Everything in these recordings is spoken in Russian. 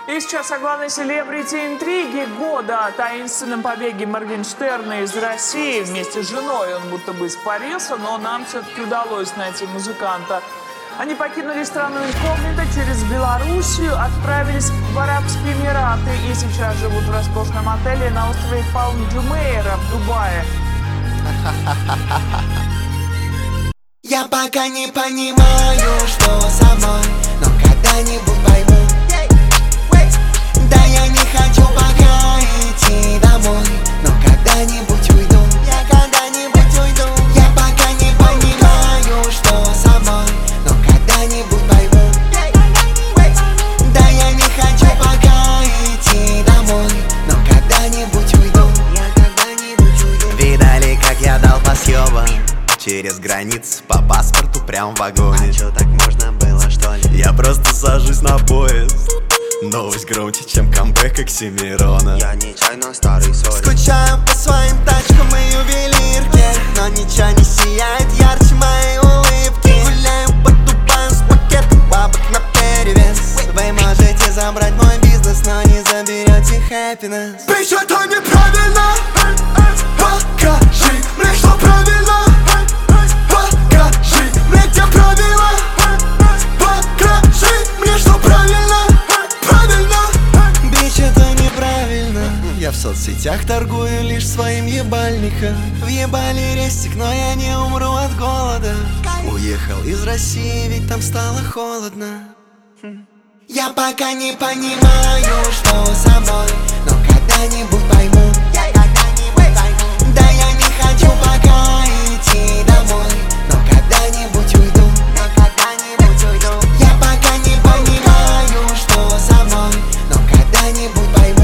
И сейчас о главной селебрити интриги года, о таинственном побеге Моргенштерна из России. Вместе с женой он будто бы испарился, но нам все-таки удалось найти музыканта. Они покинули страну инкогнито, через Белоруссию отправились в Арабские Эмираты и сейчас живут в роскошном отеле на острове Палм-Джумейра в Дубае. Я пока не понимаю, что со мной, но когда-нибудь пойму. Да я не хочу пока идти домой, но когда-нибудь уйду. Я когда-нибудь уйду. Я пока не понимаю, что со мной, но когда-нибудь пойму. Да я не хочу пока идти домой, но когда-нибудь уйду. Я когда-нибудь уйду. Видали, как я дал по съебам через границу по паспорту прям в вагоне. А чё, так можно было, что ли? Я просто сажусь на поезд. Новость громче, чем камбэк Оксимирона. Я нечаянно старый соль. Скучаю по своим тачкам и ювелирке, но ничего не сияет ярче моей улыбки. Гуляю по Дубаю с пакетом бабок наперевес. Вы можете забрать мой бизнес, но не заберете happiness. Bitch, это неправильно. Покажи мне, что правильно. Покажи мне, где правила. Покажи мне, что правильно. Бич, это неправильно. Я в соцсетях торгую лишь своим ебальником. Въебали рестик, но я не умру от голода. Уехал из России, ведь там стало холодно. Я пока не понимаю, что со мной, но когда-нибудь пойму. Да я не хочу пока идти домой, но когда-нибудь уйду. Я пока не понимаю, что со мной, но когда-нибудь пойму.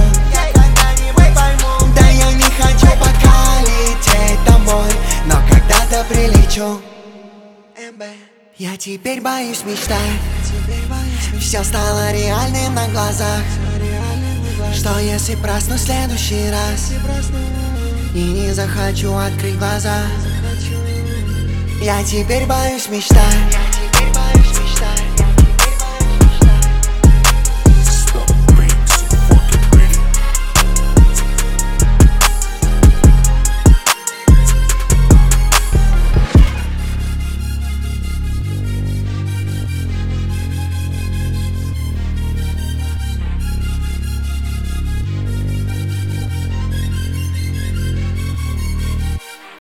Да я не хочу пока лететь домой, но когда-то прилечу. Я теперь боюсь мечтать. Все стало реальным на глазах. Что если проснусь в следующий раз и не захочу открыть глаза? Я теперь боюсь мечтать.